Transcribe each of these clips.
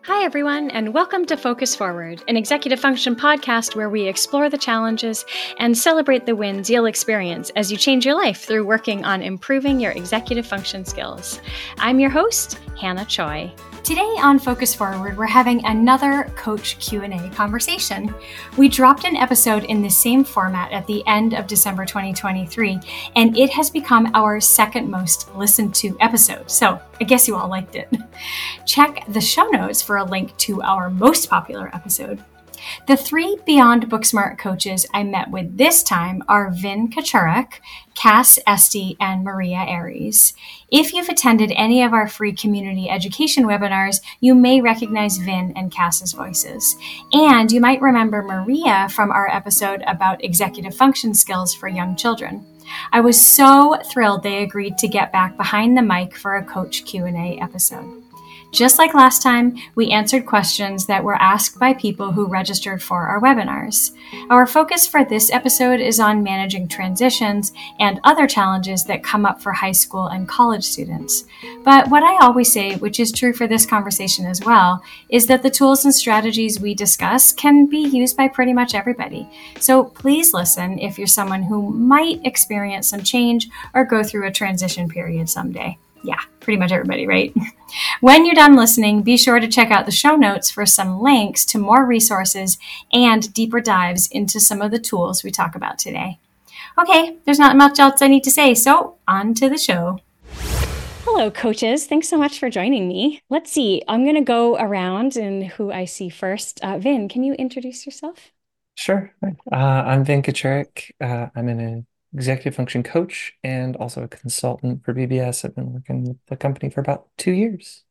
Hi, everyone, and welcome to Focus Forward, an executive function podcast where we explore the challenges and celebrate the wins you'll experience as you change your life through working on improving your executive function skills. I'm your host, Hannah Choi. Today on Focus Forward, we're having another Coach Q&A conversation. We dropped an episode in the same format at the end of December 2023, and it has become our second most listened to episode, so I guess you all liked it. Check the show notes for a link to our most popular episode. The three Beyond Booksmart coaches I met with this time are Vin Kachurak, Cass Esty, and Maria Aries. If you've attended any of our free community education webinars, you may recognize Vin and Cass's voices. And you might remember Maria from our episode about executive function skills for young children. I was so thrilled they agreed to get back behind the mic for a Coach Q&A episode. Just like last time, we answered questions that were asked by people who registered for our webinars. Our focus for this episode is on managing transitions and other challenges that come up for high school and college students. But what I always say, which is true for this conversation as well, is that the tools and strategies we discuss can be used by pretty much everybody. So please listen if you're someone who might experience some change or go through a transition period someday. Yeah, pretty much everybody, right? When you're done listening, be sure to check out the show notes for some links to more resources and deeper dives into some of the tools we talk about today. Okay, there's not much else I need to say, so on to the show. Hello, coaches. Thanks so much for joining me. Let's see. I'm going to go around and who I see first. Vin, can you introduce yourself? Sure. I'm Vin Kachurak. I'm an executive function coach and also a consultant for BBS. I've been working with the company for about 2 years.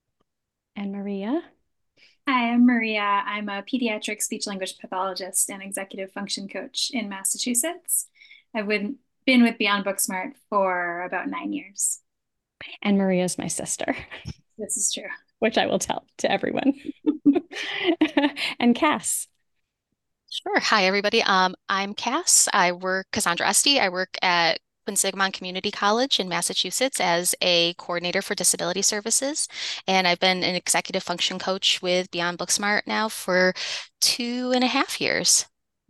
And Maria? Hi, I'm Maria. I'm a pediatric speech language pathologist and executive function coach in Massachusetts. I've been with Beyond Booksmart for about 9 years. And Maria's my sister. This is true. Which I will tell to everyone. And Cass. Sure. Hi, everybody. I'm Cass. Cassandra Esty. I work at Quinsigamond Community College in Massachusetts as a coordinator for disability services. And I've been an executive function coach with Beyond Booksmart now for 2.5 years.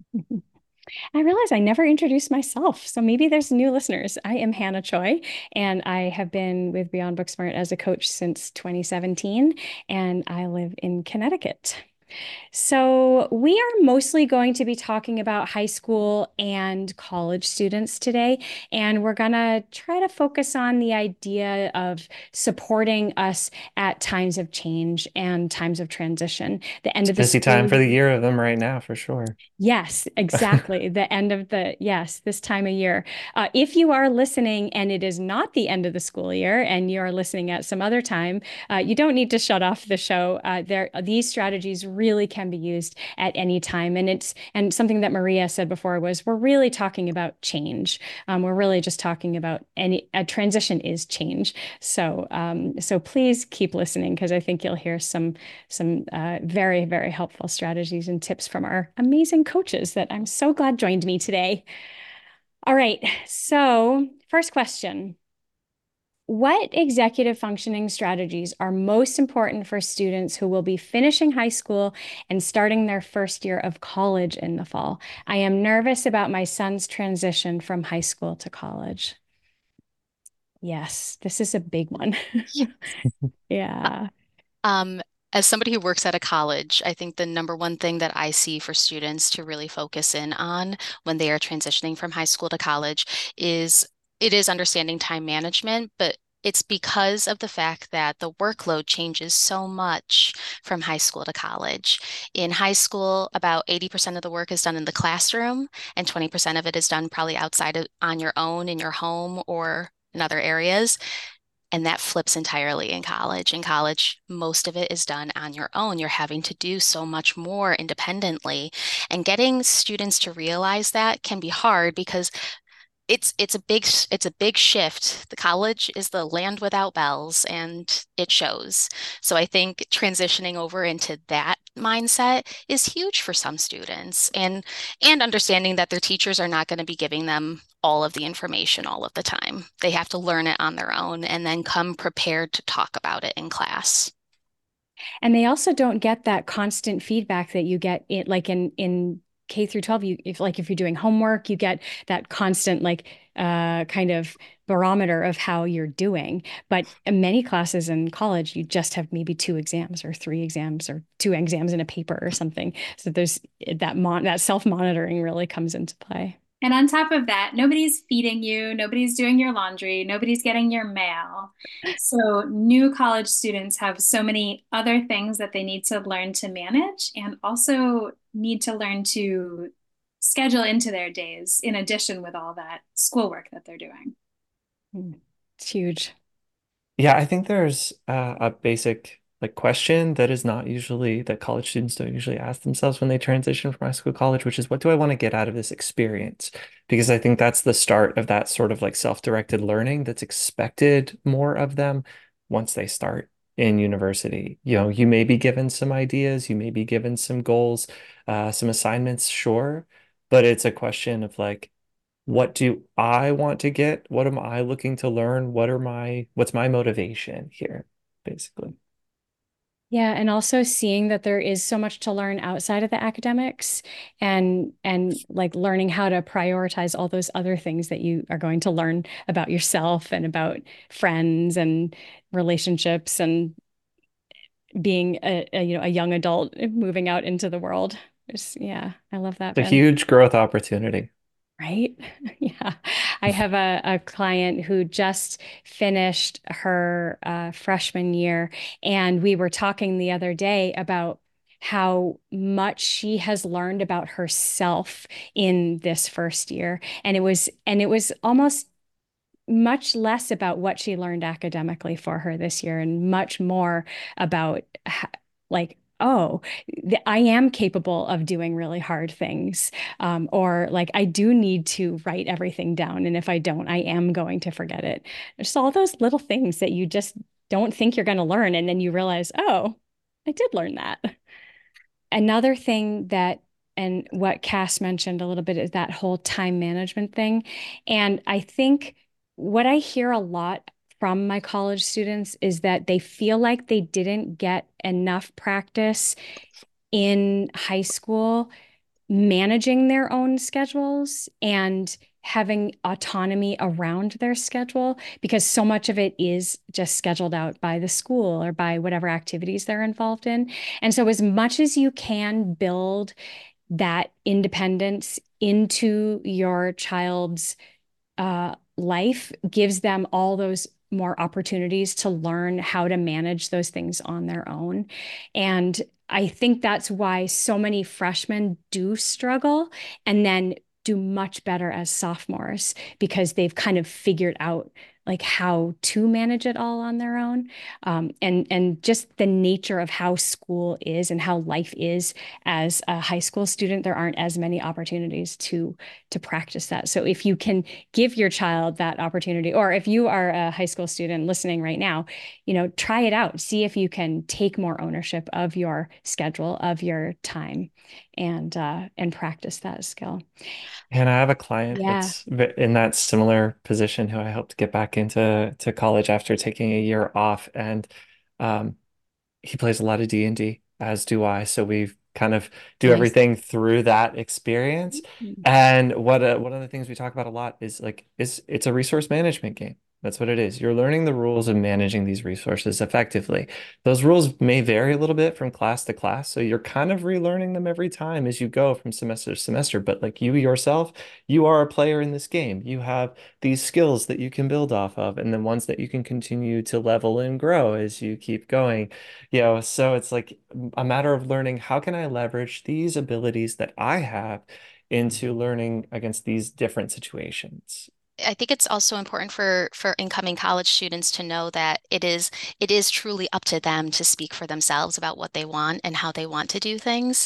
I realize I never introduced myself, so maybe there's new listeners. I am Hannah Choi, and I have been with Beyond Booksmart as a coach since 2017, and I live in Connecticut. So we are mostly going to be talking about high school and college students today, and we're going to try to focus on the idea of supporting us at times of change and times of transition. The end of the Busy time for the year of them right now, for sure. Yes, exactly. This time of year. If you are listening and it is not the end of the school year and you are listening at some other time, you don't need to shut off the show. These strategies really can be used at any time. And something that Maria said before was we're really talking about change. We're really just talking about a transition is change. So please keep listening because I think you'll hear some very, very helpful strategies and tips from our amazing coaches that I'm so glad joined me today. All right, so first question. What executive functioning strategies are most important for students who will be finishing high school and starting their first year of college in the fall? I am nervous about my son's transition from high school to college. Yes, this is a big one. Yeah. As somebody who works at a college, I think the number one thing that I see for students to really focus in on when they are transitioning from high school to college is it is understanding time management, but it's because of the fact that the workload changes so much from high school to college. In high school, about 80% of the work is done in the classroom, and 20% of it is done probably on your own in your home or in other areas. And that flips entirely in college. In college, most of it is done on your own. You're having to do so much more independently. And getting students to realize that can be hard because it's a big shift. The college is the land without bells, and it shows. So I think transitioning over into that mindset is huge for some students, and understanding that their teachers are not going to be giving them all of the information all of the time. They have to learn it on their own and then come prepared to talk about it in class. And they also don't get that constant feedback that you get in K through 12. If you're doing homework, you get that constant kind of barometer of how you're doing. But in many classes in college, you just have maybe 2 exams or 3 exams or 2 exams in a paper or something. So there's that self-monitoring really comes into play. And on top of that, nobody's feeding you, nobody's doing your laundry, nobody's getting your mail. So new college students have so many other things that they need to learn to manage and also need to learn to schedule into their days in addition with all that schoolwork that they're doing. It's huge. Yeah, I think there's a basic question that is not usually that college students don't usually ask themselves when they transition from high school to college, which is what do I want to get out of this experience? Because I think that's the start of that sort of self-directed learning that's expected more of them once they start in university. You may be given some ideas, you may be given some goals, some assignments, sure, but it's a question of what do I want to get? What am I looking to learn? What's my motivation here, basically? Yeah, and also seeing that there is so much to learn outside of the academics and learning how to prioritize all those other things that you are going to learn about yourself and about friends and relationships and being a young adult moving out into the world. Yeah, I love that, It's a Ben. huge growth opportunity. Right? Yeah. I have a client who just finished her freshman year, and we were talking the other day about how much she has learned about herself in this first year. And it was almost much less about what she learned academically for her this year and much more about oh, I am capable of doing really hard things. Or I do need to write everything down. And if I don't, I am going to forget it. Just all those little things that you just don't think you're going to learn. And then you realize, oh, I did learn that. Another thing and what Cass mentioned a little bit is that whole time management thing. And I think what I hear a lot from my college students is that they feel like they didn't get enough practice in high school managing their own schedules and having autonomy around their schedule because so much of it is just scheduled out by the school or by whatever activities they're involved in. And so, as much as you can build that independence into your child's life, gives them all those more opportunities to learn how to manage those things on their own. And I think that's why so many freshmen do struggle and then do much better as sophomores because they've kind of figured out how to manage it all on their own. And just the nature of how school is and how life is as a high school student, there aren't as many opportunities to practice that. So if you can give your child that opportunity, or if you are a high school student listening right now, try it out. See if you can take more ownership of your schedule, of your time, and practice that skill. And I have a client Yeah. that's in that similar position who I helped get back into college after taking a year off, and um, he plays a lot of D&D, as do I. So we've kind of do Nice. everything through that experience. And one of the things we talk about a lot is it's a resource management game. That's what it is. You're learning the rules of managing these resources effectively. Those rules may vary a little bit from class to class, so you're kind of relearning them every time as you go from semester to semester. But you yourself, you are a player in this game. You have these skills that you can build off of, and then ones that you can continue to level and grow as you keep going. So it's a matter of learning how can I leverage these abilities that I have into learning against these different situations. I think it's also important for incoming college students to know that it is truly up to them to speak for themselves about what they want and how they want to do things.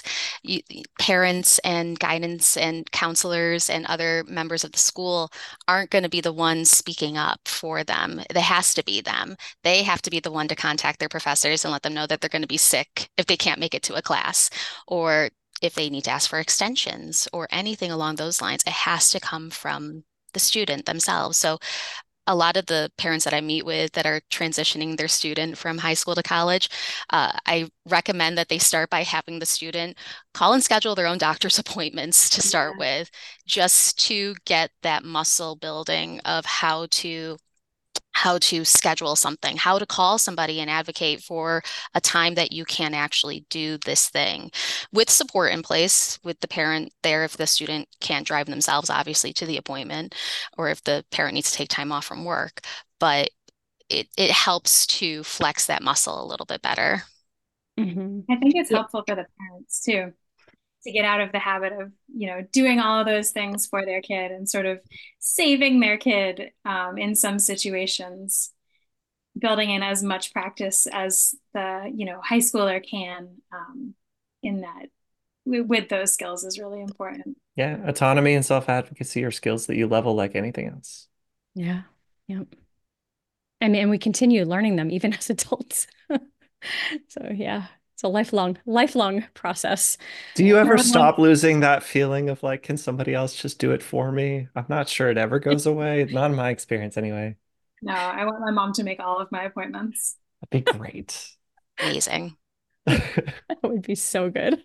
Parents and guidance and counselors and other members of the school aren't going to be the ones speaking up for them. It has to be them. They have to be the one to contact their professors and let them know that they're going to be sick if they can't make it to a class, or if they need to ask for extensions or anything along those lines. It has to come from the student themselves. So a lot of the parents that I meet with that are transitioning their student from high school to college, I recommend that they start by having the student call and schedule their own doctor's appointments to start Yeah. with, just to get that muscle building of how to schedule something, how to call somebody and advocate for a time that you can actually do this thing with support in place with the parent there if the student can't drive themselves, obviously, to the appointment, or if the parent needs to take time off from work. But it helps to flex that muscle a little bit better. Mhm. I think it's Yeah. helpful for the parents too to get out of the habit of, doing all of those things for their kid and sort of saving their kid in some situations, building in as much practice as the, high schooler can in that with those skills is really important. Yeah, autonomy and self-advocacy are skills that you level like anything else. Yeah. Yep. I mean, and we continue learning them even as adults. So yeah, it's a lifelong process. Do you ever Everyone, stop losing that feeling of like, can somebody else just do it for me? I'm not sure it ever goes away. Not in my experience anyway. no, I want my mom to make all of my appointments. That'd be great. Amazing. That would be so good.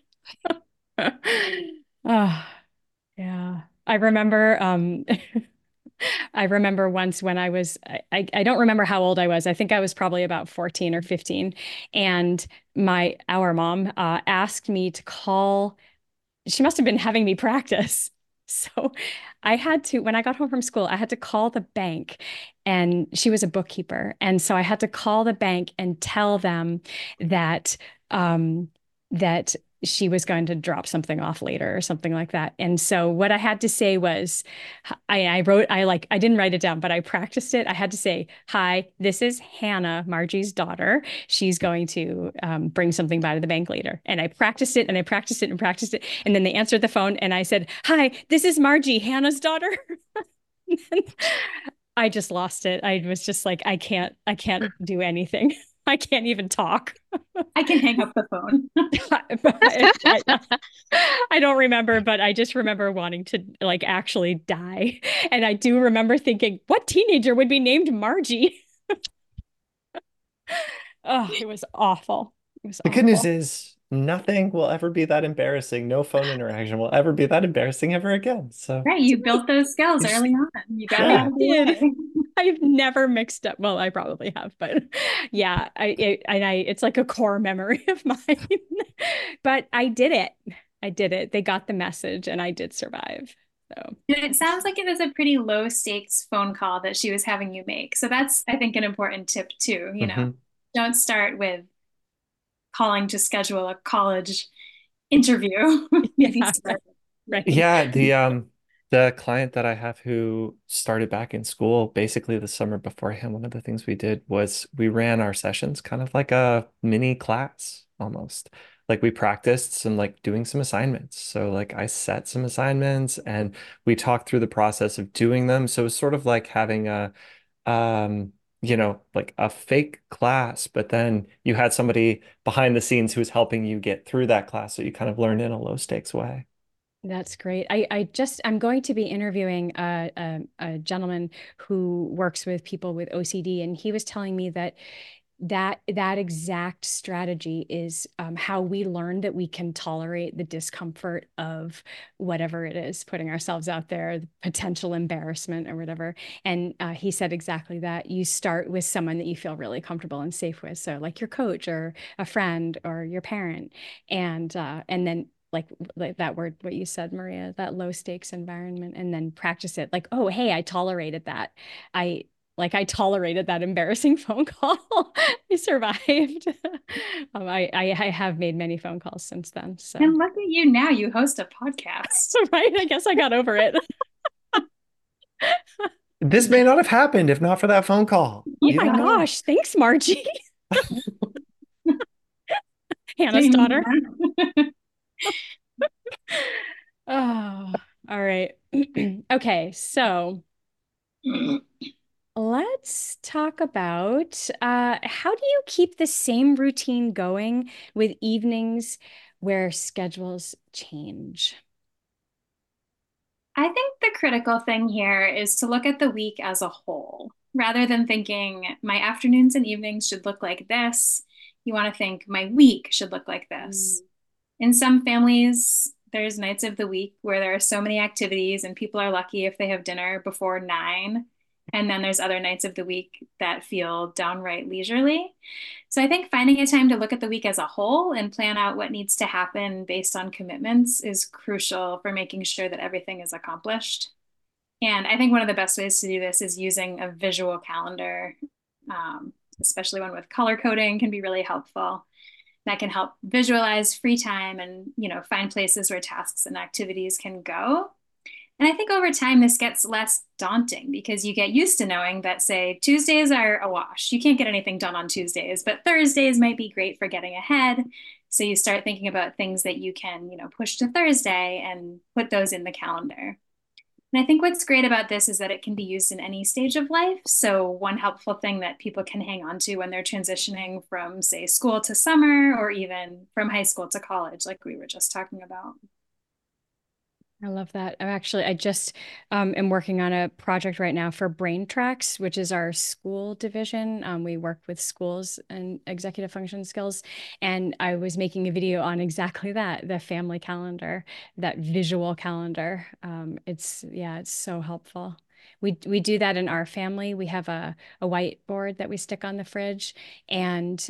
Oh, yeah. I remember I remember once when I don't remember how old I was. I think I was probably about 14 or 15. And our mom asked me to call. She must have been having me practice. So I had to, when I got home from school, I had to call the bank, and she was a bookkeeper. And so I had to call the bank and tell them that, that she was going to drop something off later or something like that. And so what I had to say was, I didn't write it down, but I practiced it. I had to say, "Hi, this is Hannah, Margie's daughter. She's going to bring something by to the bank later." And I practiced it and I practiced it and practiced it. And then they answered the phone and I said, "Hi, this is Margie, Hannah's daughter." I just lost it. I was just like, I can't do anything. I can't even talk. I can hang up the phone. I don't remember, but I just remember wanting to like actually die. And I do remember thinking, what teenager would be named Margie? Oh, it was awful. It was The good news awful. is nothing will ever be that embarrassing. No phone interaction will ever be that embarrassing ever again. So Right, you built those skills you just, early on. You got it out yeah. of the Did. way. I've never mixed up. Well, I probably have, but yeah, it's like a core memory of mine. But I did it. I did it. They got the message and I did survive. So, And it sounds like it was a pretty low stakes phone call that she was having you make. So that's, I think, an important tip too. Mhm. Don't start with calling to schedule a college interview. Maybe yeah, start. right. Yeah, the client that I have who started back in school basically the summer beforehand, one of the things we did was we ran our sessions kind of like a mini class almost. Like we practiced some like doing some assignments. So like I set some assignments and we talked through the process of doing them. So it's sort of like having a like a fake class, but then you had somebody behind the scenes who was helping you get through that class. So you kind of learned in a low stakes way. That's great. I'm going to be interviewing a gentleman who works with people with OCD, and he was telling me that exact strategy is how we learn that we can tolerate the discomfort of whatever it is, putting ourselves out there, the potential embarrassment or whatever. And he said exactly that. You start with someone that you feel really comfortable and safe with, so like your coach or a friend or your parent, and then like that word, what you said, Maria, that low stakes environment, and then practice it. Like, oh, hey, I tolerated that. I I tolerated that embarrassing phone call. I survived. I have made many phone calls since then. So And look at you now, you host a podcast. right, I guess I got over it. This may not have happened if not for that phone call. Oh You my don't know. gosh, thanks, Margie, Hannah's daughter. Amen. Oh, all right. Okay, so let's talk about how do you keep the same routine going with evenings where schedules change? I think the critical thing here is to look at the week as a whole. Rather than thinking my afternoons and evenings should look like this, you want to think my week should look like this. In some families, there's nights of the week where there are so many activities, and people are lucky if they have dinner before 9. And then there's other nights of the week that feel downright leisurely. So I think finding a time to look at the week as a whole and plan out what needs to happen based on commitments is crucial for making sure that everything is accomplished. And I think one of the best ways to do this is using a visual calendar, especially one with color coding can be really helpful. That can help visualize free time and, find places where tasks and activities can go. And I think over time, this gets less daunting because you get used to knowing that, say, Tuesdays are a wash. You can't get anything done on Tuesdays, but Thursdays might be great for getting ahead. So you start thinking about things that you can, push to Thursday and put those in the calendar. And I think what's great about this is that it can be used in any stage of life. So, one helpful thing that people can hang on to when they're transitioning from, say, school to summer, or even from high school to college, like we were just talking about. I love that. I just am working on a project right now for Brain Tracks, which is our school division. We work with schools and executive function skills. And I was making a video on exactly that, the family calendar, that visual calendar. It's so helpful. We do that in our family. We have a whiteboard that we stick on the fridge, and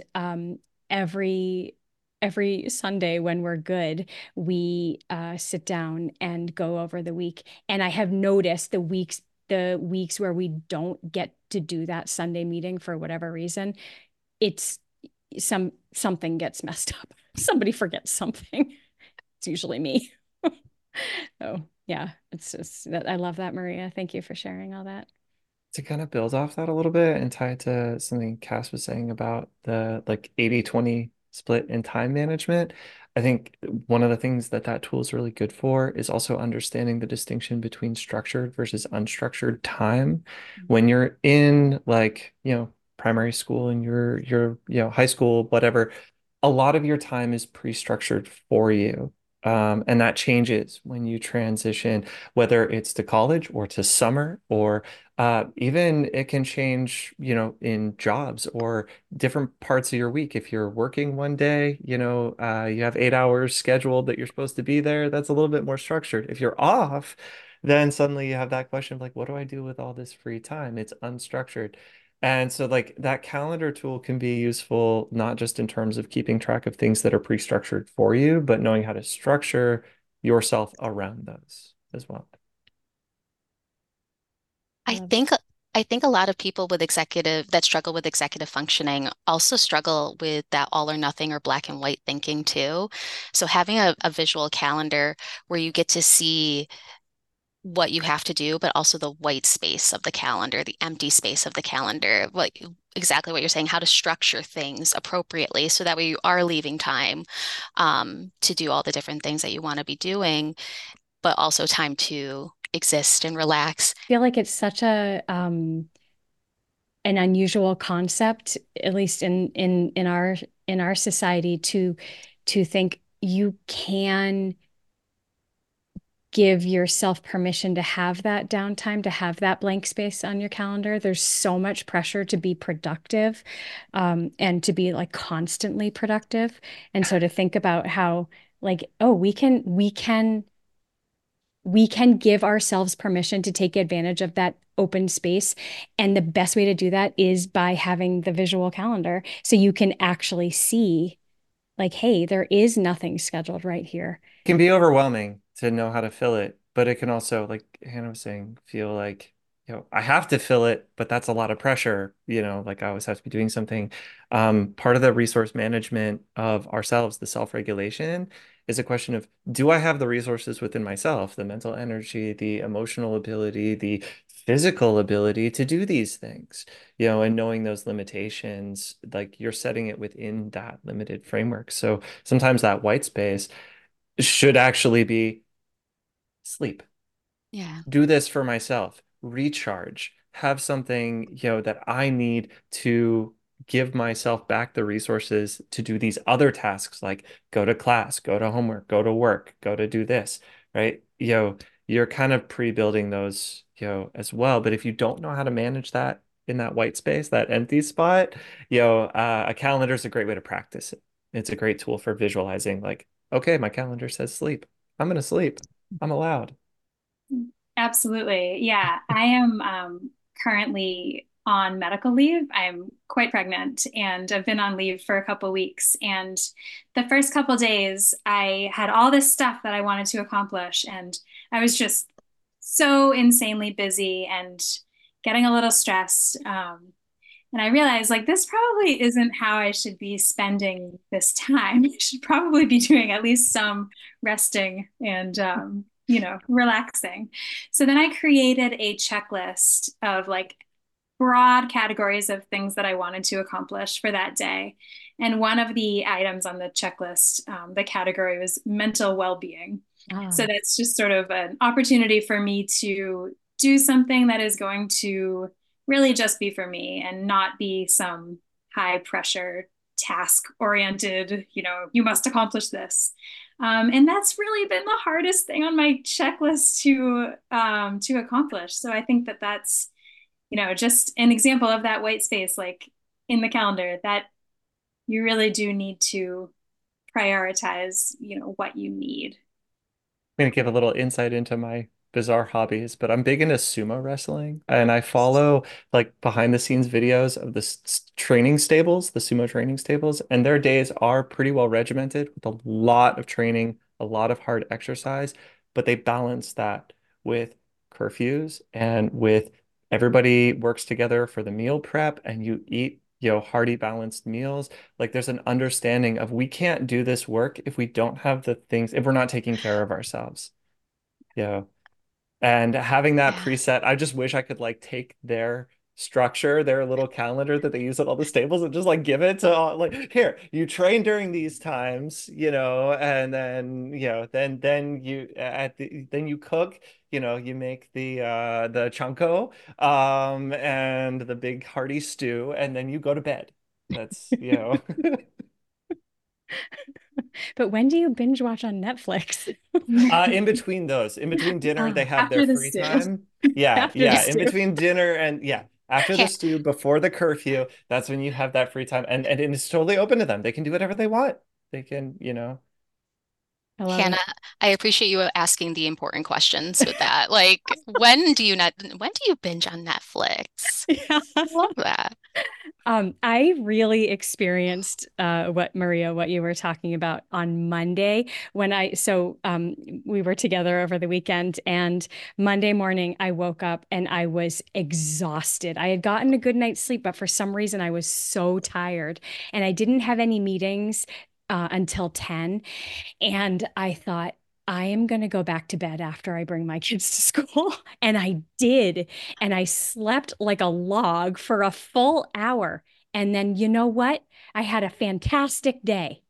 every Sunday when we're good, we sit down and go over the week. And I have noticed the weeks where we don't get to do that Sunday meeting for whatever reason, it's something gets messed up. Somebody forgets something. It's usually me. Oh, yeah, it's just that I love that, Maria. Thank you for sharing all that. To kind of build off that a little bit and tie it to something Cass was saying about the like 80-20 split in time management, I think one of the things that that tool is really good for is also understanding the distinction between structured versus unstructured time. When you're in like, primary school and you're high school, whatever, a lot of your time is pre-structured for you. And that changes when you transition, whether it's to college or to summer, or even it can change, in jobs or different parts of your week. If you're working one day, you have 8 hours scheduled that you're supposed to be there. That's a little bit more structured. If you're off, then suddenly you have that question of like, what do I do with all this free time? It's unstructured. And so like that calendar tool can be useful not just in terms of keeping track of things that are pre-structured for you, but knowing how to structure yourself around those as well. I think I think a lot of people with executive that struggle with executive functioning also struggle with that all or nothing or black and white thinking too. So having a visual calendar where you get to see what you have to do, but also the white space of the calendar, the empty space of the calendar, exactly what you're saying, how to structure things appropriately so that way you are leaving time to do all the different things that you want to be doing, but also time to exist and relax. I feel like it's such an unusual concept, at least in our society, to think you can give yourself permission to have that downtime, to have that blank space on your calendar. There's so much pressure to be productive, and to be like constantly productive. And so to think about how like, oh, we can give ourselves permission to take advantage of that open space. And the best way to do that is by having the visual calendar. So you can actually see, like, hey, there is nothing scheduled right here. Can be overwhelming to know how to fill it, but it can also, like Hannah was saying, feel like, I have to fill it, but that's a lot of pressure, like I always have to be doing something. Part of the resource management of ourselves, the self-regulation, is a question of, do I have the resources within myself, the mental energy, the emotional ability, the physical ability to do these things, and knowing those limitations, like you're setting it within that limited framework. So sometimes that white space should actually be sleep. Yeah. Do this for myself, recharge, have something, that I need to give myself back the resources to do these other tasks like go to class, go to homework, go to work, go to do this, right? You're kind of pre-building those, as well. But if you don't know how to manage that in that white space, that empty spot, a calendar is a great way to practice it. It's a great tool for visualizing, like, okay, my calendar says sleep. I'm going to sleep. I'm allowed. Absolutely. Yeah. I am currently on medical leave. I'm quite pregnant and I've been on leave for a couple weeks. And the first couple days, I had all this stuff that I wanted to accomplish. And I was just so insanely busy and getting a little stressed. And I realized like this probably isn't how I should be spending this time. I should probably be doing at least some resting and relaxing. So then I created a checklist of like broad categories of things that I wanted to accomplish for that day. And one of the items on the checklist, the category was mental well-being. So that's just sort of an opportunity for me to do something that is going to really just be for me and not be some high pressure task oriented, you must accomplish this. And that's really been the hardest thing on my checklist to accomplish. So I think that that's, just an example of that white space, like in the calendar, that you really do need to prioritize, what you need. I'm gonna give a little insight into my bizarre hobbies, but I'm big into sumo wrestling, and I follow like behind the scenes videos of the training stables, the sumo training stables, and their days are pretty well regimented with a lot of training, a lot of hard exercise, but they balance that with curfews and with everybody works together for the meal prep and you eat, hearty, balanced meals. Like there's an understanding of we can't do this work if we don't have the things, if we're not taking care of ourselves. Yeah. And having that Yeah. preset, I just wish I could like take their structure, their little calendar that they use at all the stables and just like give it to all, like, here, you train during these times, and then, then you then you cook, you make the chunko and the big hearty stew, and then you go to bed. That's, But when do you binge watch on Netflix? In between those, in between dinner, they have their After the free stew. time. Yeah, After the yeah. In stew. between dinner and yeah, after the Can, stew, before the curfew, that's when you have that free time. And it's totally open to them. They can do whatever they want. They can, I love Hannah, it. I appreciate you asking the important questions with that. Like, when do you binge on Netflix? Yeah. I love that. I really experienced what you were talking about on Monday when we were together over the weekend, and Monday morning I woke up and I was exhausted. I had gotten a good night's sleep, but for some reason I was so tired, and I didn't have any meetings until 10. And I thought, I am going to go back to bed after I bring my kids to school. And I did. And I slept like a log for a full hour. And then you know what? I had a fantastic day.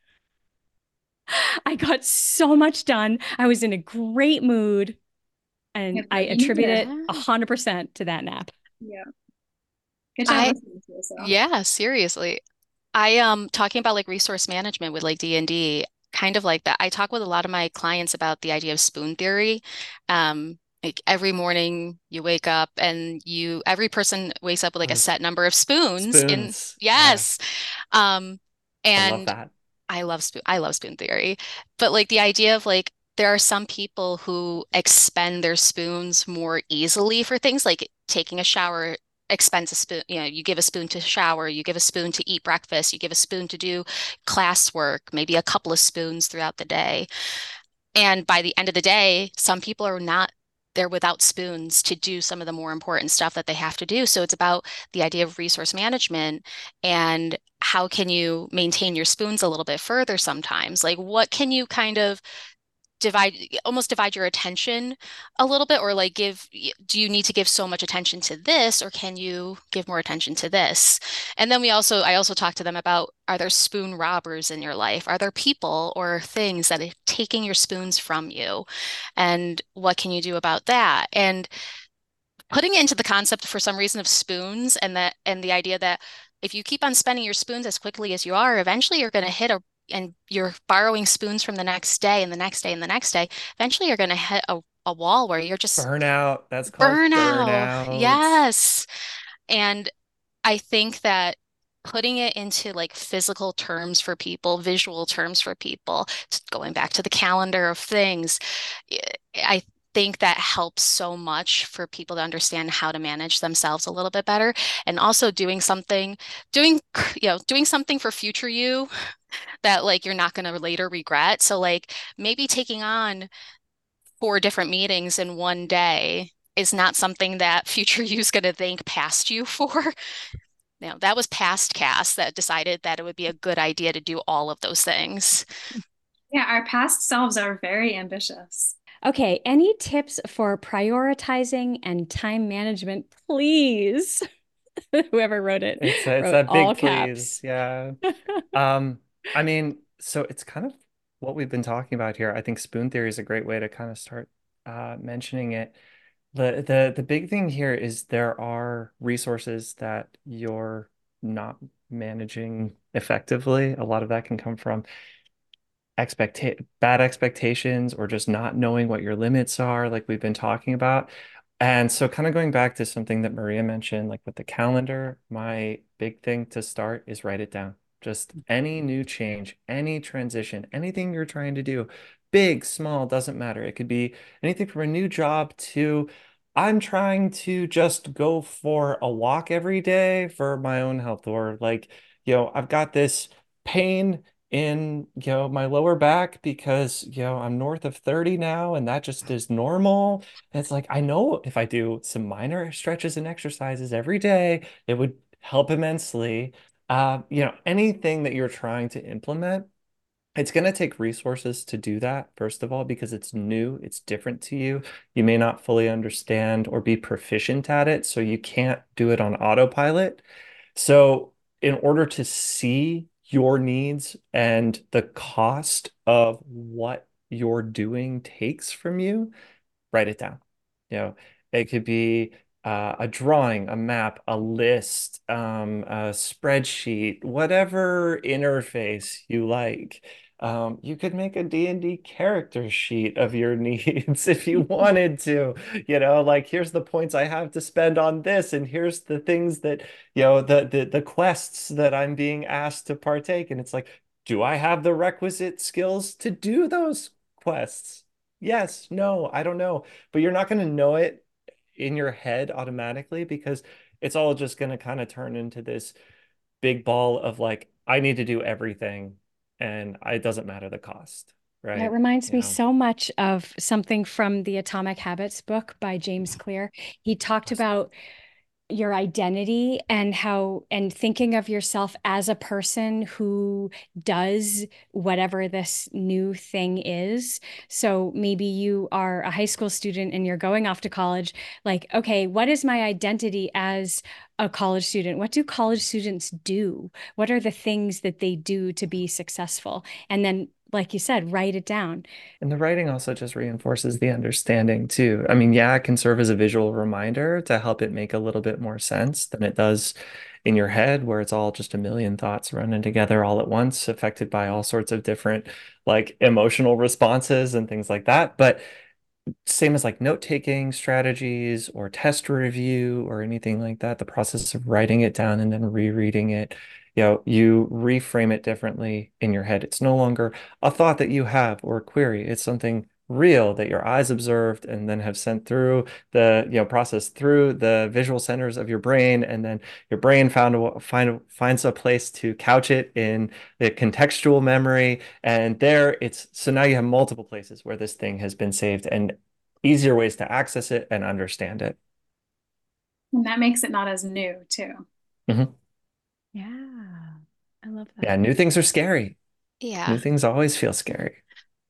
I got so much done. I was in a great mood. And That's I what you attribute needed. it Yeah. 100% to that nap. Yeah. Good job I, listening to yourself. yeah, seriously. Talking about like resource management with like D&D, kind of like that. I talk with a lot of my clients about the idea of spoon theory. Like every morning you wake up and every person wakes up with like a those set number of spoons in, spoons. Yeah, yes. Um, I love and that. I love spoon theory. But like the idea of like there are some people who expend their spoons more easily for things like taking a shower expends a spoon, you give a spoon to shower, you give a spoon to eat breakfast, you give a spoon to do classwork, maybe a couple of spoons throughout the day. And by the end of the day, some people are not there without spoons to do some of the more important stuff that they have to do. So it's about the idea of resource management and how can you maintain your spoons a little bit further sometimes? Like what can you kind of divide your attention a little bit, or like do you need to give so much attention to this, or can you give more attention to this? And then I also talk to them about, are there spoon robbers in your life? Are there people or things that are taking your spoons from you? And what can you do about that? And putting it into the concept for some reason of spoons and the idea that if you keep on spending your spoons as quickly as you are, eventually you're going to hit a and you're borrowing spoons from the next day and the next day and the next day. Eventually you're going to hit a wall where you're just Burnout. That's called burnout. burnout. Yes. And I think that putting it into like physical terms for people, visual terms for people, going back to the calendar of things, I think that helps so much for people to understand how to manage themselves a little bit better. And also doing, doing something for future you that like you're not going to later regret. So like maybe taking on 4 different meetings in one day is not something that future you is going to thank past you for. That was past Cass that decided that it would be a good idea to do all of those things. Yeah, our past selves are very ambitious. Okay, any tips for prioritizing and time management, please? Whoever wrote it It's wrote that all big please. caps. Yeah. Um, I mean, so it's kind of what we've been talking about here. I think spoon theory is a great way to kind of start mentioning it. The big thing here is there are resources that you're not managing effectively. A lot of that can come from bad expectations or just not knowing what your limits are, like we've been talking about. And so kind of going back to something that Maria mentioned, like with the calendar, my big thing to start is write it down. Just any new change, any transition, anything you're trying to do, big, small, doesn't matter. It could be anything from a new job to I'm trying to just go for a walk every day for my own health, or like, I've got this pain in my lower back because I'm north of 30 now, and that just is normal. And it's like I know if I do some minor stretches and exercises every day, it would help immensely. Anything that you're trying to implement, it's going to take resources to do that, first of all, because it's new, it's different to you. You may not fully understand or be proficient at it, so you can't do it on autopilot. So, in order to see your needs and the cost of what you're doing takes from you, write it down. You know, it could be a drawing, a map, a list, a spreadsheet, whatever interface you like. You could make a D&D character sheet of your needs if you wanted to, like here's the points I have to spend on this, and here's the things that, the quests that I'm being asked to partake in. It's like, do I have the requisite skills to do those quests? Yes, no, I don't know. But you're not going to know it in your head automatically because it's all just going to kind of turn into this big ball of like, I need to do everything and it doesn't matter the cost, Yeah, it right? reminds You me know, so much of something from the Atomic Habits book by James Clear. He talked awesome. about your identity and how and thinking of yourself as a person who does whatever this new thing is. So maybe you are a high school student and you're going off to college. Like, okay, what is my identity as a college student? What do college students do? What are the things that they do to be successful? And then, like you said, write it down. And the writing also just reinforces the understanding too. I mean, yeah, it can serve as a visual reminder to help it make a little bit more sense than it does in your head, where it's all just a million thoughts running together all at once, affected by all sorts of different like emotional responses and things like that. But same as like note-taking strategies or test review or anything like that, the process of writing it down and then rereading it, you reframe it differently in your head. It's no longer a thought that you have or a query. It's something real that your eyes observed and then have sent through the, process through the visual centers of your brain, and then your brain finds a place to couch it in the contextual memory, and there it's so now you have multiple places where this thing has been saved and easier ways to access it and understand it. And that makes it not as new, too. Mhm. Yeah, I love Yeah, that. new things are scary. New Yeah. things always feel scary.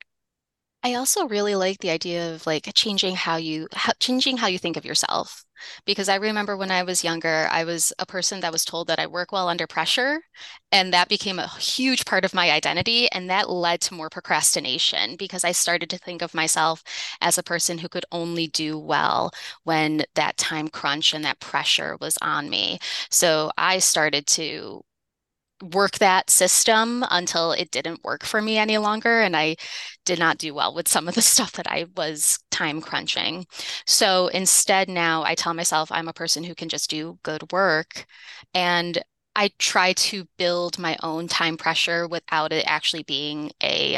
I also really like the idea of like changing how you think of yourself. Because I remember when I was younger, I was a person that was told that I work well under pressure, and that became a huge part of my identity, and that led to more procrastination because I started to think of myself as a person who could only do well when that time crunch and that pressure was on me. So I started to work that system until it didn't work for me any longer. And I did not do well with some of the stuff that I was time crunching. So instead, now I tell myself I'm a person who can just do good work. And I try to build my own time pressure without it actually being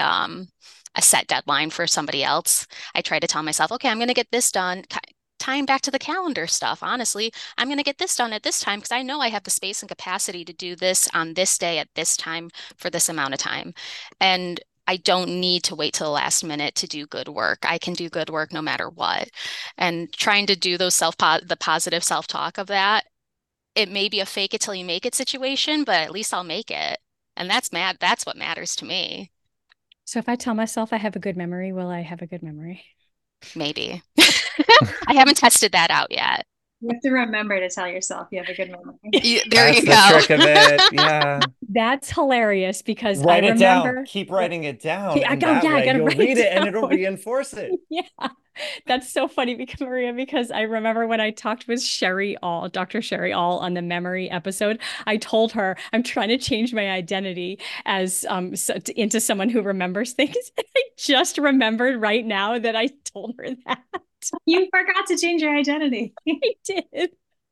a set deadline for somebody else. I try to tell myself, okay, I'm going to get this done. Tying back to the calendar stuff, honestly, I'm going to get this done at this time because I know I have the space and capacity to do this on this day at this time for this amount of time. And I don't need to wait till the last minute to do good work. I can do good work no matter what. And trying to do those the positive self-talk of that, it may be a fake it till you make it situation, but at least I'll make it. And that's what matters to me. So if I tell myself I have a good memory, will I have a good memory? Maybe. I haven't tested that out yet. You have to remember to tell yourself you have a good memory. There you That's the go. trick of it. Yeah. That's hilarious because Write I it remember. down. Keep writing it down. Yeah, And I that way gotta you'll write read it and down. it'll reinforce it. Yeah, that's so funny, Maria, because I remember when I talked with Sherry All, Dr. Sherry All, on the memory episode, I told her I'm trying to change my identity as into someone who remembers things. And I just remembered right now that I told her that. You forgot to change your identity. I did.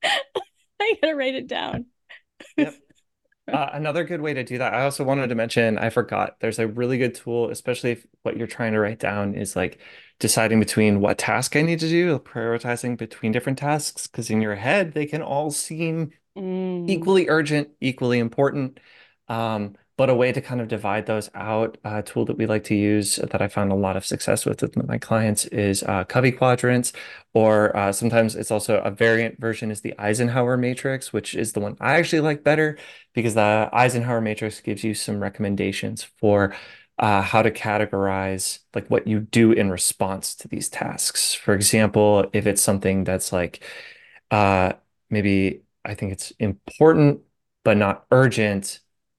I gotta write it down. Yep. Another good way to do that, I also wanted to mention, I forgot, there's a really good tool, especially if what you're trying to write down is like deciding between what task I need to do, prioritizing between different tasks, because in your head, they can all seem equally urgent, equally important. But a way to kind of divide those out, a tool that we like to use that I found a lot of success with my clients is Covey quadrants, or sometimes it's also a variant version is the Eisenhower matrix, which is the one I actually like better because the Eisenhower matrix gives you some recommendations for how to categorize like what you do in response to these tasks. For example, if it's something that's like uh, maybe I think it's important but not urgent,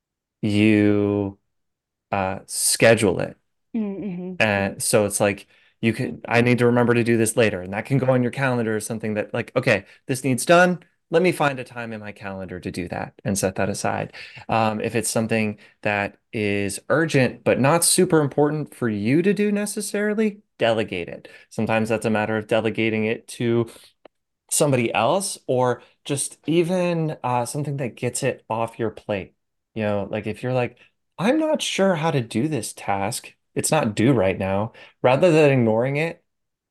you schedule it. And so it's like I need to remember to do this later, and that can go on your calendar or something that like, okay, this needs done. Let me find a time in my calendar to do that and set that aside. If it's something that is urgent but not super important for you to do necessarily, delegate it. Sometimes that's a matter of delegating it to somebody else or just even something that gets it off your plate. You know, like if you're like, I'm not sure how to do this task, it's not due right now, rather than ignoring it,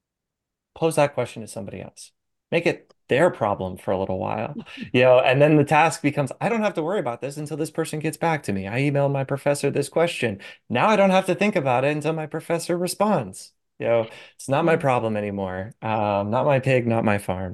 pose that question to somebody else. Make it their problem for a little while, you know, and then the task becomes, I don't have to worry about this until this person gets back to me. I emailed my professor this question. Now I don't have to think about it until my professor responds. You know, it's not my problem anymore. Not my pig, not my farm.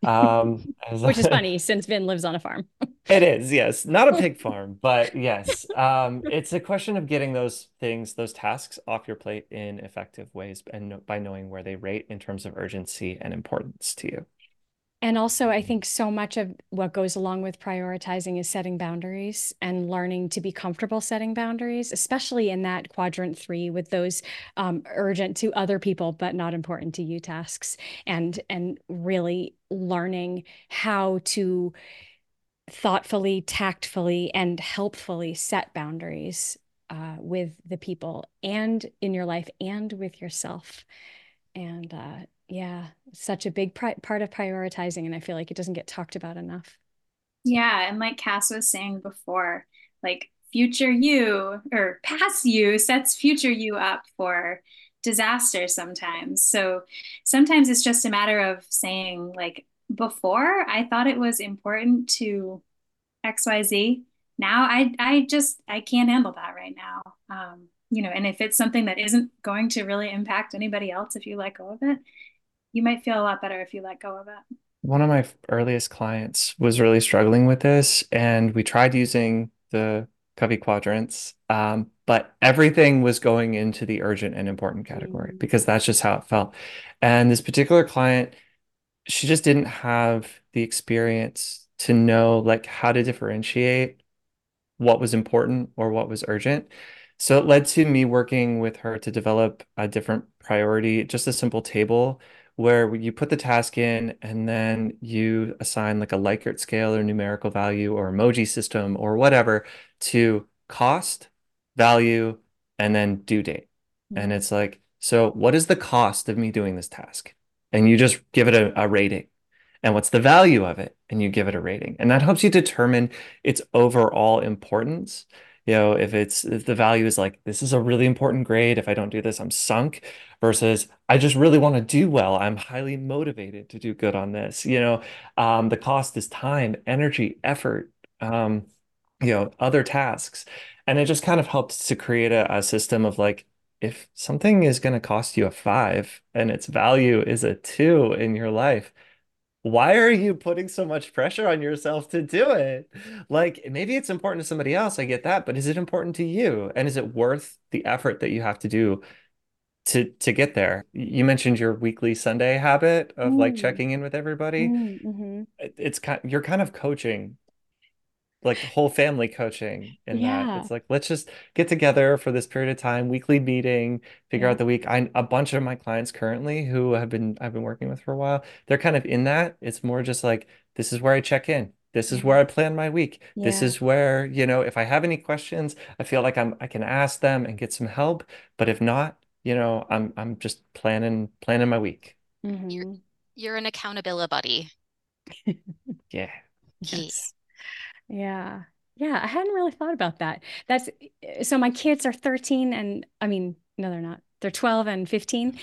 Which is funny since Vin lives on a farm. It is, yes. Not a pig farm, but yes. It's a question of getting those things, those tasks off your plate in effective ways and by knowing where they rate in terms of urgency and importance to you. And also, I think so much of what goes along with prioritizing is setting boundaries and learning to be comfortable setting boundaries, especially in that quadrant 3 with those urgent to other people but not important to you tasks, and really learning how to thoughtfully, tactfully, and helpfully set boundaries with the people and in your life and with yourself. And yeah, such a big part of prioritizing, and I feel like it doesn't get talked about enough. Yeah, and like Cass was saying before, like future you or past you sets future you up for disaster sometimes. So sometimes it's just a matter of saying, like, before I thought it was important to XYZ. Now I can't handle that right now. You know, and if it's something that isn't going to really impact anybody else, if you let go of it, you might feel a lot better if you let go of it. One of my earliest clients was really struggling with this, and we tried using the Covey quadrants, but everything was going into the urgent and important category because that's just how it felt. And this particular client, she just didn't have the experience to know like how to differentiate what was important or what was urgent. So it led to me working with her to develop a different priority, just a simple table where you put the task in and then you assign like a Likert scale or numerical value or emoji system or whatever to cost, value, and then due date. And it's like, so what is the cost of me doing this task? And you just give it a rating. And what's the value of it? And you give it a rating. And that helps you determine its overall importance. If the value is like, this is a really important grade. If I don't do this, I'm sunk, versus I just really want to do well. I'm highly motivated to do good on this. The cost is time, energy, effort, other tasks. And it just kind of helps to create a system of like, if something is going to cost you a 5 and its value is a 2 in your life, why are you putting so much pressure on yourself to do it? Like, maybe it's important to somebody else, I get that, but is it important to you? And is it worth the effort that you have to do to get there? You mentioned your weekly Sunday habit of like Mm, checking in with everybody. mm-hmm. You're kind of coaching, like whole family coaching in that. Yeah, It's like, let's just get together for this period of time, weekly meeting, figure yeah. out the week. A bunch of my clients currently who I've been working with for a while, they're kind of in that. It's more just like, this is where I check in. This is Yeah, where I plan my week. This yeah. is where, if I have any questions, I feel like I can ask them and get some help. But if not, I'm just planning my week. You're Mm-hmm. you're an accountability buddy. Yeah. Yeah. Yes. Yeah. Yeah, I hadn't really thought about that. That's so my kids are 13 and I mean, no, they're not. They're 12 and 15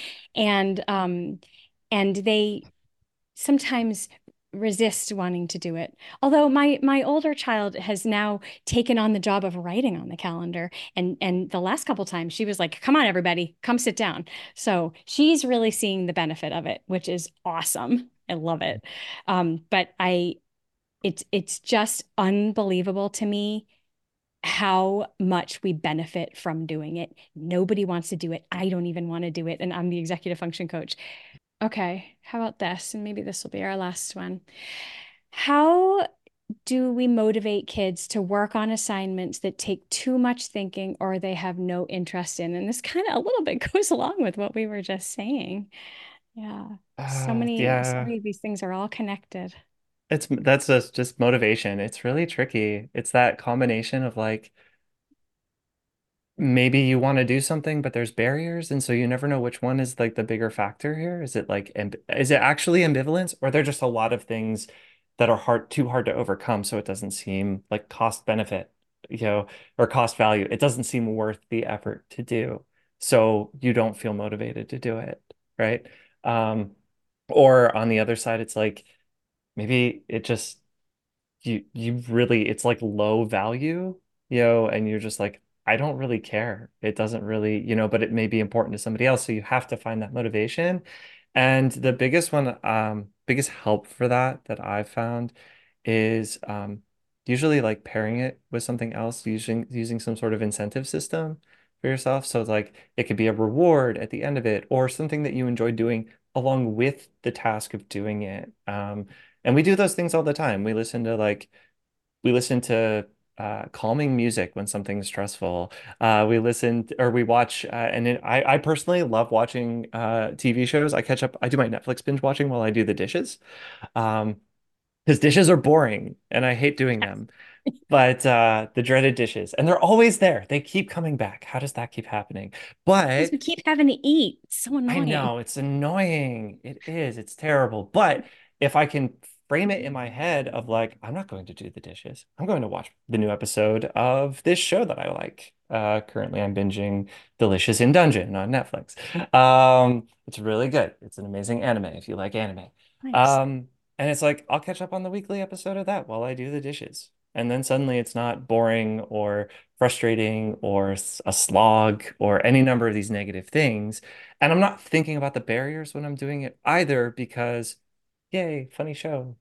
and they sometimes resist wanting to do it. Although my older child has now taken on the job of writing on the calendar and the last couple times she was like, "Come on everybody, come sit down." So she's really seeing the benefit of it, which is awesome. I love it. But it's just unbelievable to me how much we benefit from doing it. Nobody wants to do it. I don't even want to do it, and I'm the executive function coach. Okay, how about this? And maybe this will be our last one. How do we motivate kids to work on assignments that take too much thinking or they have no interest in? And this kind of a little bit goes along with what we were just saying. Yeah. So Yeah. many of these things are all connected. That's just motivation. It's really tricky. It's that combination of like, maybe you want to do something, but there's barriers, and so you never know which one is like the bigger factor here. Is it like, is it actually ambivalence, or are there just a lot of things that are too hard to overcome, so it doesn't seem like cost benefit, or cost value. It doesn't seem worth the effort to do, so you don't feel motivated to do it, right? Um, or on the other side, it's like maybe it just you really, it's like low value, and you're just like, I don't really care. It doesn't really, but it may be important to somebody else. So you have to find that motivation. And the biggest help for that I've found is usually like pairing it with something else, using some sort of incentive system for yourself. So it's like it could be a reward at the end of it, or something that you enjoy doing along with the task of doing it. And we do those things all the time. We listen to calming music when something's stressful. We watch, I personally love watching TV shows. I do my Netflix binge watching while I do the dishes. Um, because dishes are boring and I hate doing them. But the dreaded dishes, and they're always there. They keep coming back. How does that keep happening? Because we But keep having to eat. It's so I annoying. know it's annoying. It is. It's terrible. But if I can frame it in my head of like, I'm not going to do the dishes. I'm going to watch the new episode of this show that I like. Currently, I'm binging Delicious in Dungeon on Netflix. It's really good. It's an amazing anime if you like anime. Nice. Um, and it's like I'll catch up on the weekly episode of that while I do the dishes. And then suddenly it's not boring or frustrating or a slog or any number of these negative things. And I'm not thinking about the barriers when I'm doing it either because, yay, funny show.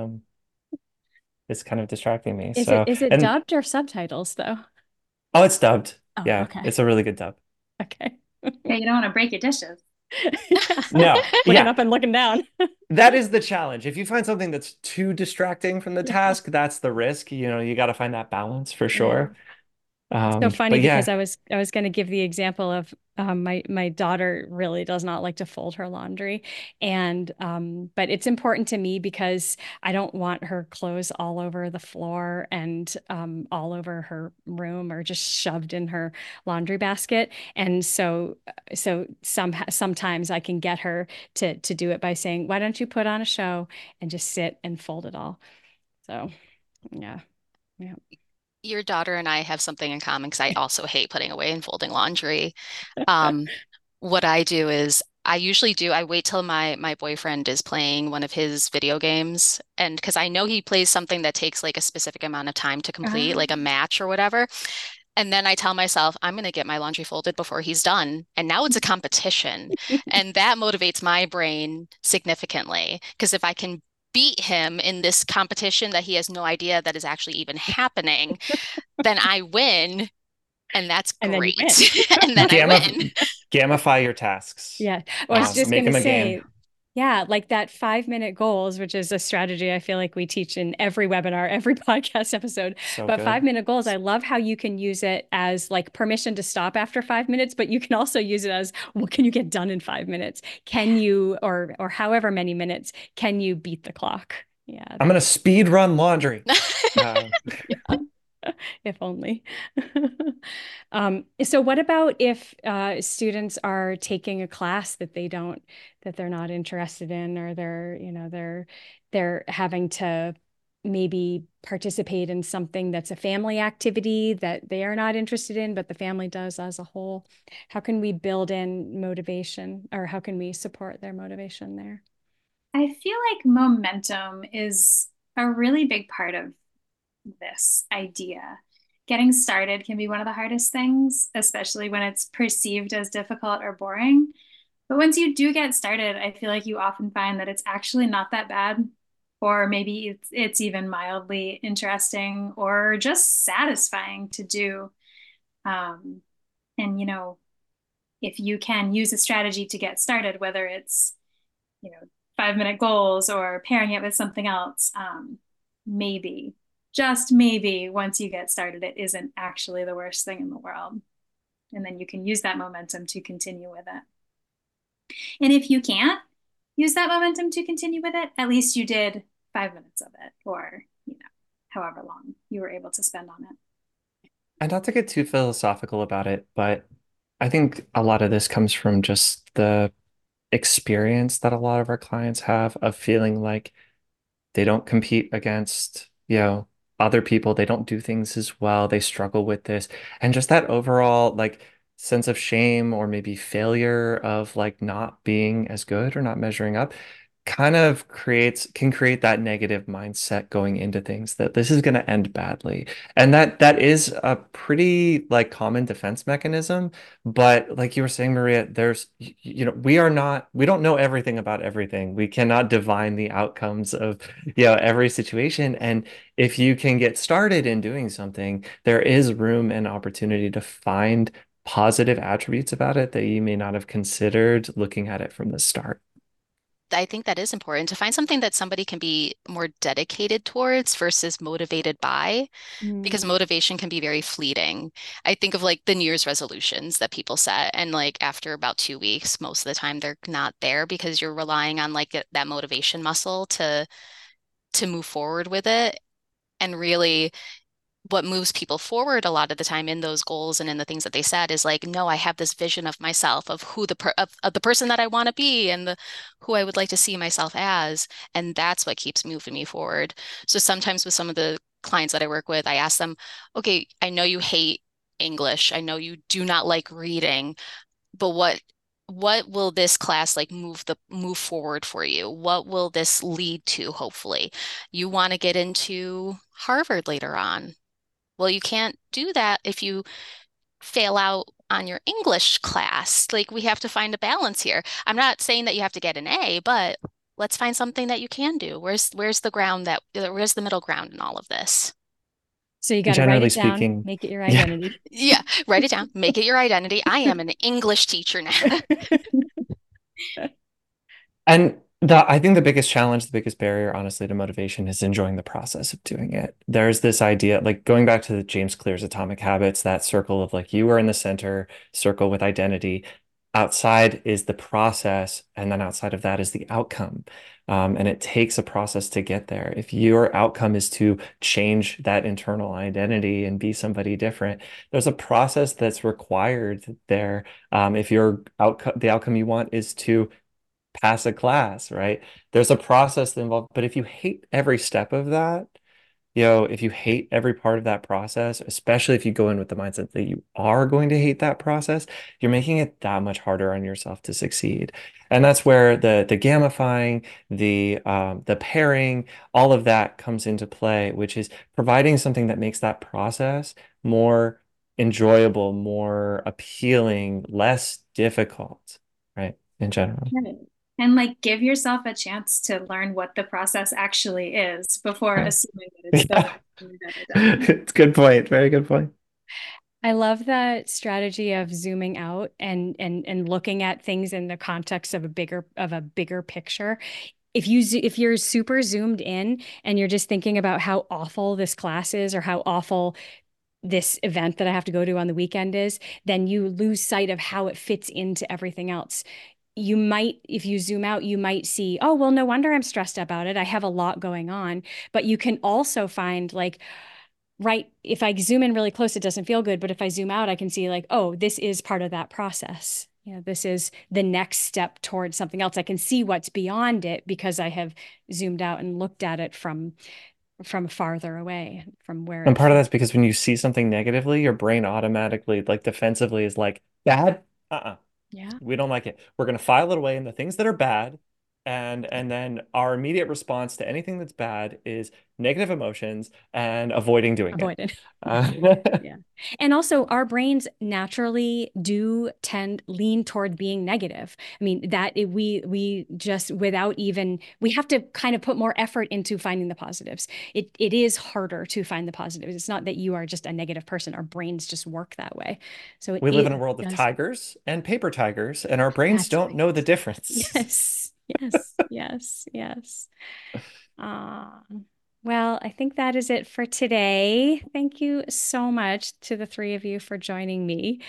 It's kind of distracting me. So, Is it and dubbed or subtitles though? oh, it's dubbed. Oh, Yeah, okay. it's a really good dub. Okay. Yeah, you don't want to break your dishes. Yeah. No, Looking yeah, up and looking down. that is the challenge. If you find something that's too distracting from the Yeah. task, that's the risk. You got to find that balance for Yeah. sure. It's so funny But because yeah, I was going to give the example of My daughter really does not like to fold her laundry, and but it's important to me because I don't want her clothes all over the floor and all over her room or just shoved in her laundry basket. And so sometimes I can get her to do it by saying, "Why don't you put on a show and just sit and fold it all?" So yeah, yeah. Your daughter and I have something in common because I also hate putting away and folding laundry. Um, what I do is I wait till my boyfriend is playing one of his video games, and because I know he plays something that takes like a specific amount of time to complete, like a match or whatever. And then I tell myself, I'm going to get my laundry folded before he's done. And now it's a competition. And that motivates my brain significantly. Because if I can beat him in this competition that he has no idea that is actually even happening, then I win. And that's And then you great. win. And then I win. Gamify your tasks. Yeah. Well, I was just Make going to them a game. say, yeah, like that 5 minute goals, which is a strategy I feel like we teach in every webinar, every podcast episode. So But good. 5 minute goals, I love how you can use it as like permission to stop after 5 minutes, but you can also use it as what can you get done in 5 minutes? Can you, or however many minutes, can you beat the clock? Yeah. I'm going to speed run laundry. If only. So what about if students are taking a class that they're not interested in, or they're having to maybe participate in something that's a family activity that they are not interested in, but the family does as a whole? How can we build in motivation, or how can we support their motivation there? I feel like momentum is a really big part of this idea. Getting started can be one of the hardest things, especially when it's perceived as difficult or boring. But once you do get started, I feel like you often find that it's actually not that bad, or maybe it's even mildly interesting or just satisfying to do. Um, and if you can use a strategy to get started, whether it's you know 5 minute goals or pairing it with something else, maybe just maybe once you get started, it isn't actually the worst thing in the world. And then you can use that momentum to continue with it. And if you can't use that momentum to continue with it, at least you did 5 minutes of it, or, however long you were able to spend on it. And not to get too philosophical about it, but I think a lot of this comes from just the experience that a lot of our clients have of feeling like they don't compete against, other people. They don't do things as well. They struggle with this. And just that overall like sense of shame or maybe failure of like not being as good or not measuring up kind of can create that negative mindset going into things that this is going to end badly. And that is a pretty like common defense mechanism. But like you were saying, Maria, we don't know everything about everything. We cannot divine the outcomes of, every situation. And if you can get started in doing something, there is room and opportunity to find positive attributes about it that you may not have considered looking at it from the start. I think that is important to find something that somebody can be more dedicated towards versus motivated by, because motivation can be very fleeting. I think of like the New Year's resolutions that people set, and like after about 2 weeks, most of the time they're not there because you're relying on like that motivation muscle to move forward with it. And really, what moves people forward a lot of the time in those goals and in the things that they said is like, no, I have this vision of myself, of who of the person that I want to be, and the who I would like to see myself as, and that's what keeps moving me forward. So sometimes with some of the clients that I work with, I ask them, okay, I know you hate English, I know you do not like reading, but what will this class like move forward for you? What will this lead to, hopefully? You want to get into Harvard later on. Well, you can't do that if you fail out on your English class. Like, we have to find a balance here. I'm not saying that you have to get an A, but let's find something that you can do. Where's the middle ground in all of this? So you got to write Generally it down, speaking, make it your yeah. identity. Yeah, write it down, make it your identity. I am an English teacher now. And I think the biggest challenge, the biggest barrier, honestly, to motivation is enjoying the process of doing it. There's this idea, like going back to James Clear's Atomic Habits, that circle of like you are in the center, circle with identity. Outside is the process, and then outside of that is the outcome. And it takes a process to get there. If your outcome is to change that internal identity and be somebody different, there's a process that's required there. If your outcome, the outcome you want is to pass a class, right? There's a process involved, but if you hate every step of that, if you hate every part of that process, especially if you go in with the mindset that you are going to hate that process, you're making it that much harder on yourself to succeed. And that's where the gamifying, the pairing, all of that comes into play, which is providing something that makes that process more enjoyable, more appealing, less difficult, right? In general. Right. And like give yourself a chance to learn what the process actually is before assuming that it's Yeah. the thing that It's a good point. Very good point. I love that strategy of zooming out and looking at things in the context of a bigger picture. If you're super zoomed in and you're just thinking about how awful this class is or how awful this event that I have to go to on the weekend is, then you lose sight of how it fits into everything else. You might, if you zoom out, you might see, oh, well, no wonder I'm stressed about it. I have a lot going on. But you can also find like, right, if I zoom in really close, it doesn't feel good. But if I zoom out, I can see like, oh, this is part of that process. This is the next step towards something else. I can see what's beyond it because I have zoomed out and looked at it from farther away from where And it part of that's because when you see something negatively, your brain automatically, like defensively, is like, bad? Yeah. We don't like it. We're going to file it away in the things that are bad. And then our immediate response to anything that's bad is negative emotions and avoiding doing Avoided. it. Yeah. And also our brains naturally do lean toward being negative. I mean, we just without even, we have to kind of put more effort into finding the positives. It is harder to find the positives. It's not that you are just a negative person. Our brains just work that way. So We live in a world of tigers and paper tigers, and our brains don't know the difference. Yes. Yes. Well, I think that is it for today. Thank you so much to the three of you for joining me.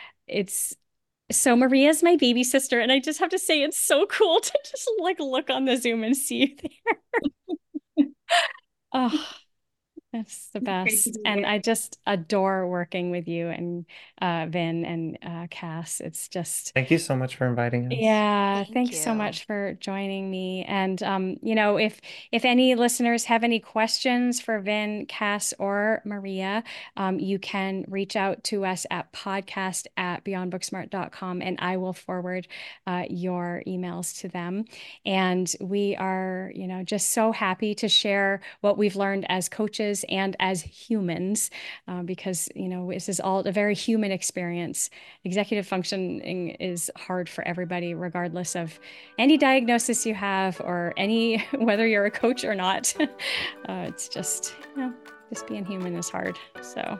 So Maria's my baby sister, and I just have to say it's so cool to just like look on the Zoom and see you there. Oh, that's the best. And I just adore working with you and Vin and Cass. It's just Thank you so much for inviting us. Yeah, Thank thanks so you. much for joining me. And if any listeners have any questions for Vin, Cass, or Maria, you can reach out to us at podcast@beyondbooksmart.com, and I will forward your emails to them. And we are, just so happy to share what we've learned as coaches and as humans, because this is all a very human experience. Executive functioning is hard for everybody, regardless of any diagnosis you have or whether you're a coach or not. It's just being human is hard. So.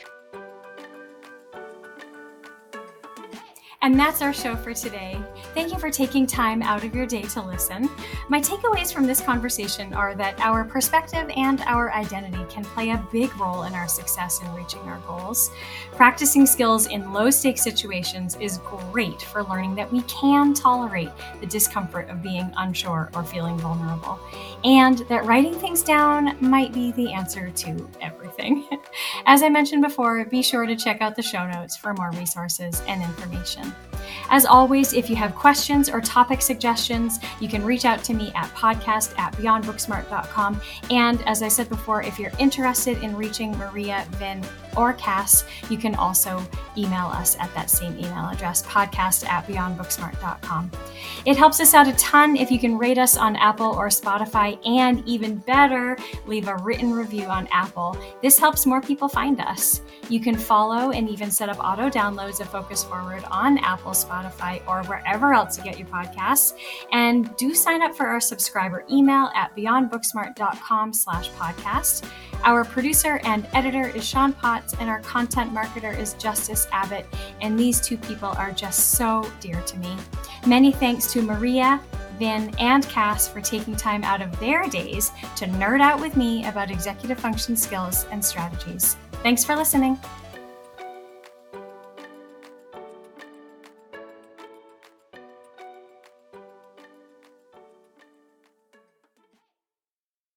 And that's our show for today. Thank you for taking time out of your day to listen. My takeaways from this conversation are that our perspective and our identity can play a big role in our success in reaching our goals. Practicing skills in low-stakes situations is great for learning that we can tolerate the discomfort of being unsure or feeling vulnerable, and that writing things down might be the answer to everything. As I mentioned before, be sure to check out the show notes for more resources and information. As always, if you have questions or topic suggestions, you can reach out to me at podcast@beyondbooksmart.com. And as I said before, if you're interested in reaching Maria, Vin, or Cass, you can also email us at that same email address, podcast@beyondbooksmart.com. It helps us out a ton if you can rate us on Apple or Spotify, and even better, leave a written review on Apple. This helps more people find us. You can follow and even set up auto downloads of Focus Forward on Apple, Spotify, or wherever else you get your podcasts. And do sign up for our subscriber email at beyondbooksmart.com/podcast. Our producer and editor is Sean Potts, and our content marketer is Justice Abbott. And these two people are just so dear to me. Many thanks to Maria, Vin, and Cass for taking time out of their days to nerd out with me about executive function skills and strategies. Thanks for listening.